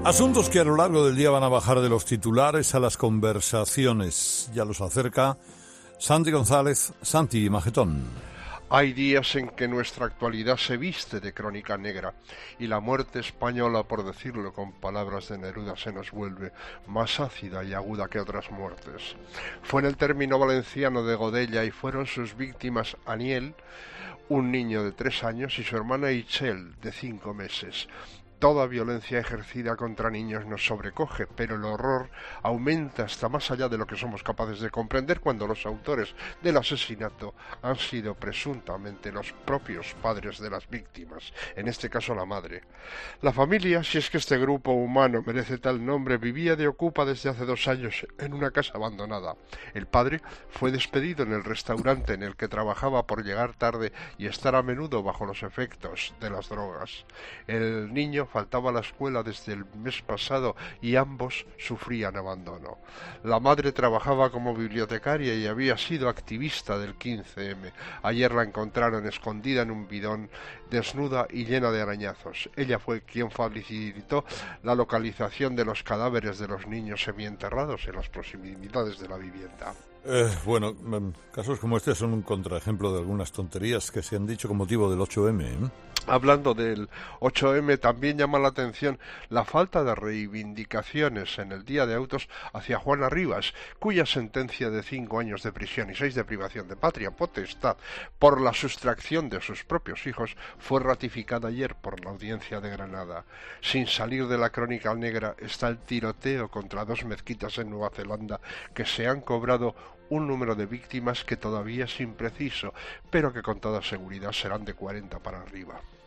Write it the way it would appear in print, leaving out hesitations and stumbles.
Asuntos que a lo largo del día van a bajar de los titulares a las conversaciones. Ya los acerca Santi González, Santi Magetón. Hay días en que nuestra actualidad se viste de crónica negra y la muerte española, por decirlo con palabras de Neruda, se nos vuelve más ácida y aguda que otras muertes. Fue en el término valenciano de Godella y fueron sus víctimas Aniel, un niño de 3 años, y su hermana Itzel, de 5 meses. Toda violencia ejercida contra niños nos sobrecoge, pero el horror aumenta hasta más allá de lo que somos capaces de comprender cuando los autores del asesinato han sido presuntamente los propios padres de las víctimas, en este caso la madre. La familia, si es que este grupo humano merece tal nombre, vivía de ocupa desde hace 2 años en una casa abandonada. El padre fue despedido en el restaurante en el que trabajaba por llegar tarde y estar a menudo bajo los efectos de las drogas. El niño faltaba a la escuela desde el mes pasado y ambos sufrían abandono. La madre trabajaba como bibliotecaria y había sido activista del 15M. Ayer la encontraron escondida en un bidón, desnuda y llena de arañazos. Ella fue quien facilitó la localización de los cadáveres de los niños semienterrados en las proximidades de la vivienda. Casos como este son un contraejemplo de algunas tonterías que se han dicho con motivo del 8M, ¿eh? Hablando del 8M, también llama la atención la falta de reivindicaciones en el Día de Autos hacia Juana Rivas, cuya sentencia de 5 años de prisión y 6 de privación de patria potestad por la sustracción de sus propios hijos fue ratificada ayer por la Audiencia de Granada. Sin salir de la crónica negra está el tiroteo contra 2 mezquitas en Nueva Zelanda que se han cobrado un número de víctimas que todavía es impreciso, pero que con toda seguridad serán de 40 para arriba.